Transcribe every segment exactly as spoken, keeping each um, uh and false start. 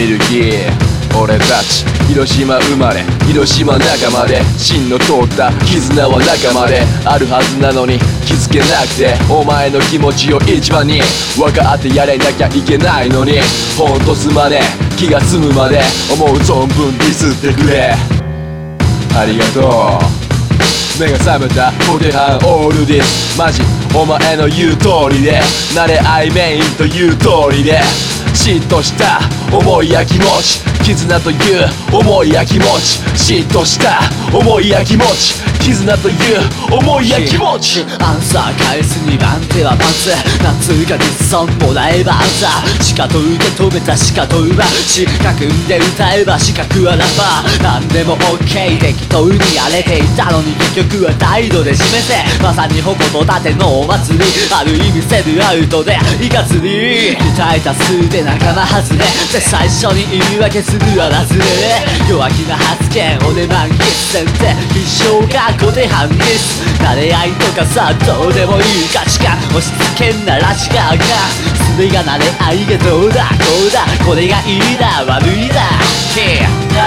ミルキー俺たち広島生まれ広島仲間で芯の通った絆は仲間であるはずなのに気づけなくてお前の気持ちを一番に分かってやれなきゃいけないのにほんとすまねえ気が済むまで思う存分ディスってくれありがとう目が覚めたポテハンオールディスマジお前の言う通りで慣れ合いメインという通りで嫉妬した思いや気持ち絆という思いや気持ち嫉妬した思いや気持ち絆という思いや気持ちアンサー返すにばん手はパンツ夏がディスソンもらえばアンサーしかと受け止めたしかと奪う四角んで歌えば四角はラッパー何でも OK 適当にやれていたのに結局は態度で示せまさに矛と盾のお祭りある意味セルアウトでいかつに歌えた数で仲間外れで最初に言い訳するあらずれ弱気な発言おねまん決戦で必勝が小手半ミス慣れ合いとかさどうでもいい価値観押し付けんなら違うかそれが慣れ合いがどうだこうだこれがいいだ悪いだ yeah.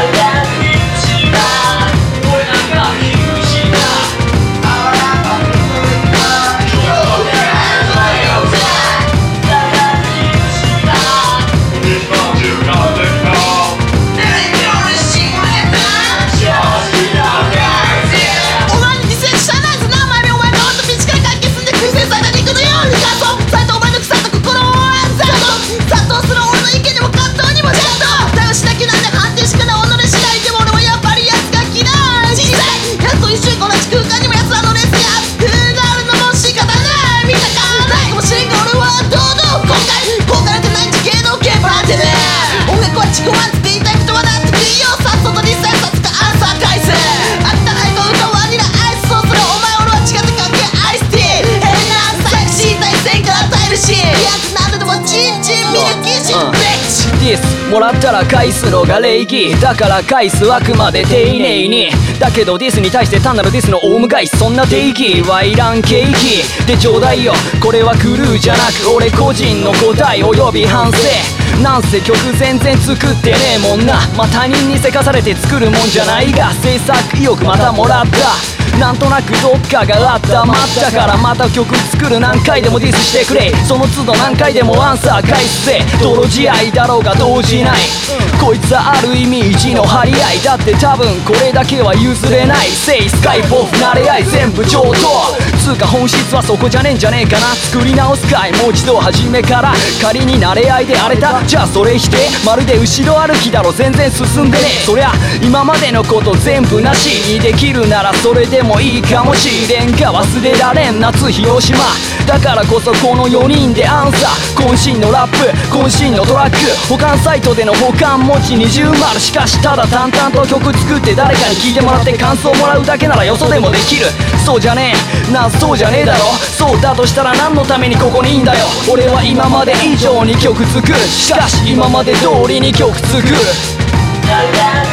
ディスもらったら返すのが礼儀だから返すあくまで丁寧にだけどディスに対して単なるディスのオウム返しそんな定義はいらんケーキでちょうだいよこれはクルーじゃなく俺個人の答えおよび反省なんせ曲全然作ってねえもんなまあ他人にせかされて作るもんじゃないが制作意欲またもらったなんとなくどっかがあったまったからまた曲作る何回でもディスしてくれその都度何回でもアンサー返すぜ泥仕合だろうが動じないこいつはある意味意地の張り合いだって多分これだけは譲れないセイスカイポフ慣れ合い全部上等つうか本質はそこじゃねえんじゃねえかな作り直すかいもう一度初めから仮に慣れ合いで荒れたじゃあそれ否定まるで後ろ歩きだろ全然進んでねえそりゃ今までのこと全部なしにできるならそれでもいいかもしれんが忘れられん夏広島だからこそこのよにんでアンサー渾身のラップ渾身のトラック保管サイトでの保管文字二重丸しかしただ淡々と曲作って誰かに聴いてもらって感想もらうだけならよそでもできるそうじゃねえなそうじゃねえだろそうだとしたら何のためにここにいんだよ俺は今まで以上に曲作るしかし今まで通りに曲作る